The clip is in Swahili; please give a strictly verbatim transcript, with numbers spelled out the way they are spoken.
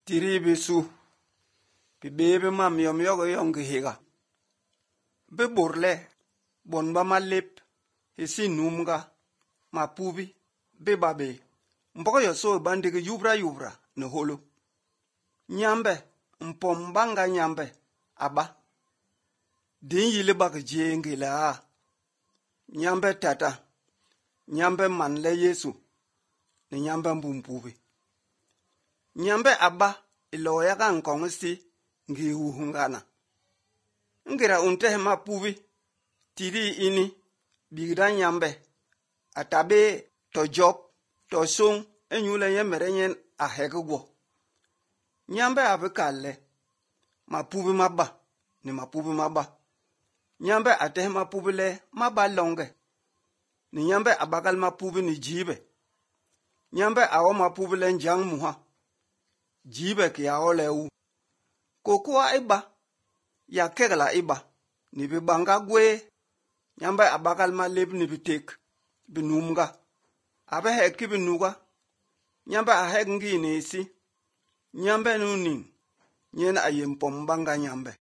tiri bisu bi bebe mam yom yogo yong higa be borle bon ba malip hisi numga ma pubi be babe mboko yo so bandige yubra yubra no holo nyambe mpom banga nyambe aba din yile bak jenge la nyambe tata nyambe manle Yesu ni nyambe mbumpubi nyambe aba iloya ka nkongsi ngi uhungana ngira unte ma pubi tiri ini bigda nyambe atabe to job to song enyule ye merenyen a hegwo nyambe abekalle ma pubi maba ni ma pubi maba nyambe ate ma pubi le maba longe ni nyambe abagal ma pubi ni jibe nyambe awo ma pubi le njang muha jibe ki awo le u kokua iba ya kegla iba ni bi banga gwe nyambe abagal ma leb ni bitek binumga abe hek ki binuga nyambe a hek ngi ni si nyambe nunin nyen ayem pom banga nyambe